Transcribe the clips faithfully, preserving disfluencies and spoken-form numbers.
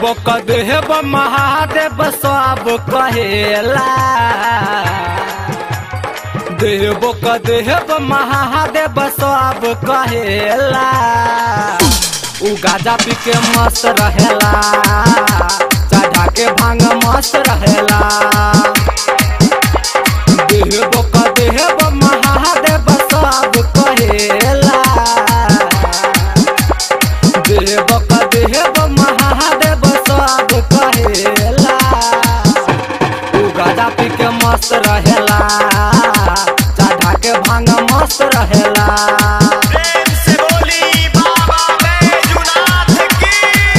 देहबो क देहब महादेव सब कहेला। देहबो क देहब महादेव सब कहेला। उ गाजा पी के मस्त रहेला, चढ़ा के भांग मस्त रहेला। देहबो क देहब महादेव सब कहेला। देहबो क देहब महादेव सब कहेला। उ गाजा पी के मस्त रहेला, चढ़ा के भांग मस्त रहेला। प्रेम से बोली बाबा बैजूनाथ की।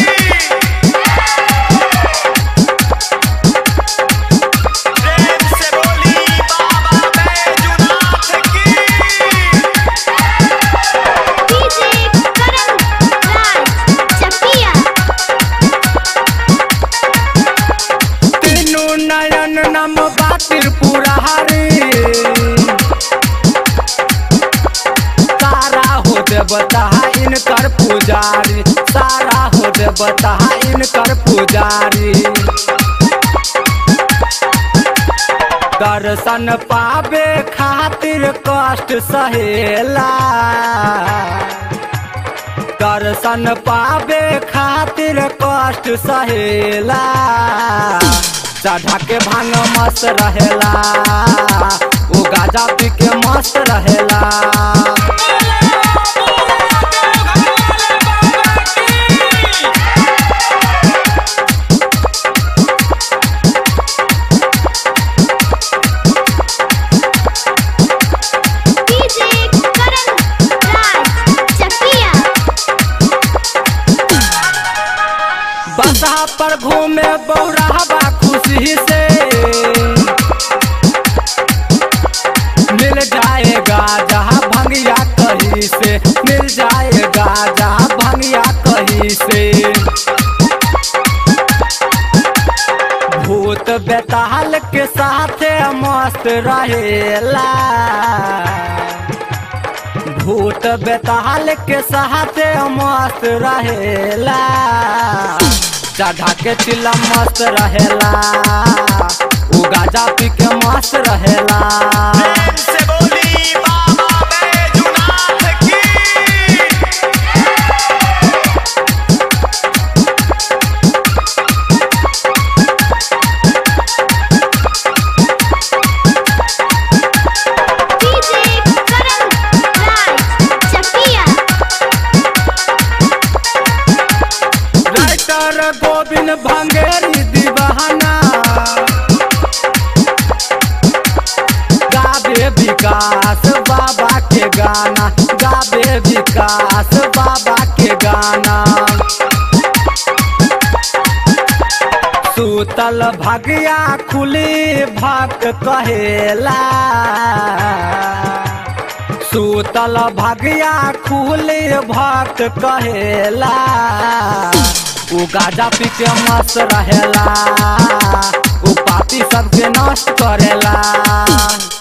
प्रेम से बोली बाबा बैजूनाथ की। डीजे करण राज चकिया। तीनू नयन नम बातिर पुरारी। सारा हो देवता इनकर पुजारी, सारा हो देवता इनकर पुजारी। दर्शन पावे खातिर कष्ट सहेला। दर्शन पावे खातिर कष्ट सहेला। चढ़ा के भांग मस्त रहेला, वो गाजा पी के मस्त रहेला। डीजे करण राज चकिया। बसा पर घूमे बौराहबा खुशी से। मिल जाएगा जहाँ भंगिया कहीं से, मिल जाएगा जहाँ भंगिया कहीं से। भूत बेताल के साथे मस्त रहेला। भूत बेताल के साथे मस्त रहेला। चढ़ा के चिल्ला मस्त रहेला, उ गाजा पी के मस्त रहेला। प्रेम से बोली बाबा बैजूनाथ की। डीजे करण राज चकिया। राइटर गोविंद भंगेरी दीवाना। गावे विकास बाबा के गाना, गावे विकास बाबा के गाना। सूतल भगिया खुली भक्त कहेला। सूतल भगिया खुली भक्त कहेला। उ गाजा पी के मस्त रहेला, उ पापी सबके नष्ट करेला।